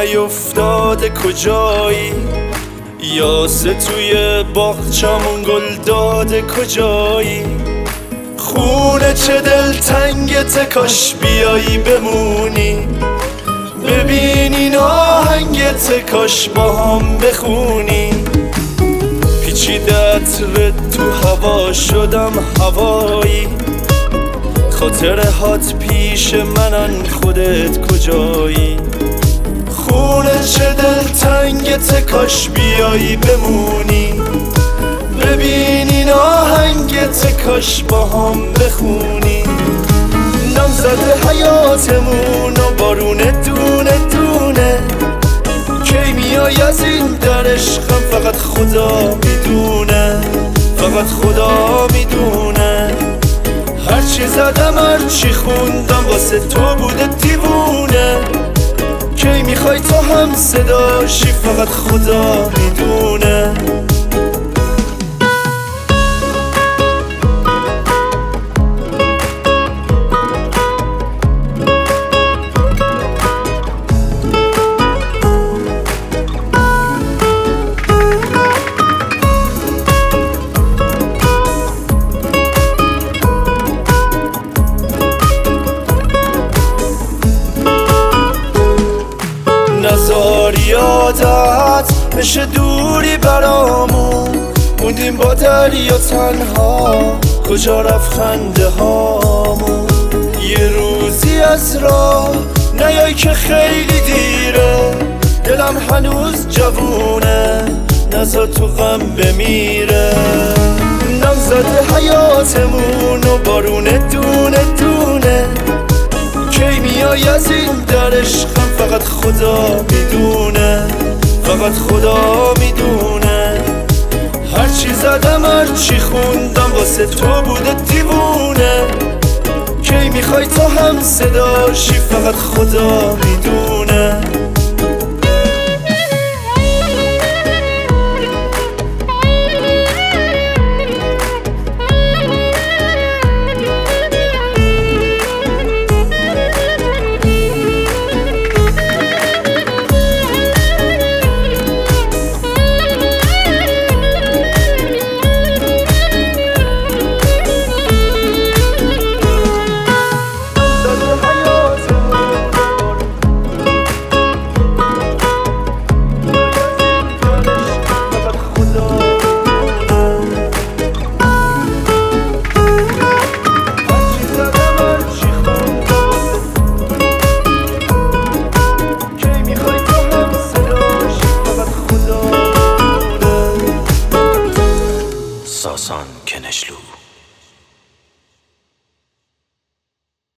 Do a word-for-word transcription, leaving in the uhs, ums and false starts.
نیفتاده کجایی؟ یاسه توی باغچمون گل داده کجایی؟ خونه چه دل تنگته کاش بیایی بمونی، ببینی ناهنگته کاش با هم بخونی. پیچیده عطر تو هوا شدم هوایی، خاطره هات پیش منن خودت کجایی؟ خونه چه دل تنگته کاش بیایی بمونی، ببینی ناهنگته کاش با هم بخونی. نام زده حیاتمون و بارونه دونه دونه، کی میای از این در عشقم فقط خدا میدونه، فقط خدا میدونه. هرچی زدم هرچی خوندم واسه تو بوده دیوونه، کی میخوای تو هم صداشی فقط خدا میدونه. نزار یادت بشه دوری برامون، موندیم با دریا تنها، کجا رفت خنده هامون؟ یه روزی از راه نیای که خیلی دیره، دلم هنوز جوونه نزار تو غم بمیره. نم زده حیاتمون و بارونه دونه دونه، کی میای از این در عشقم فقط خدا میدونه، فقط خدا میدونه. هرچی زدم هرچی خوندم واسه تو بوده دیوونه، کی میخوای تو هم صداشی فقط خدا میدونه. ساسان کنشلو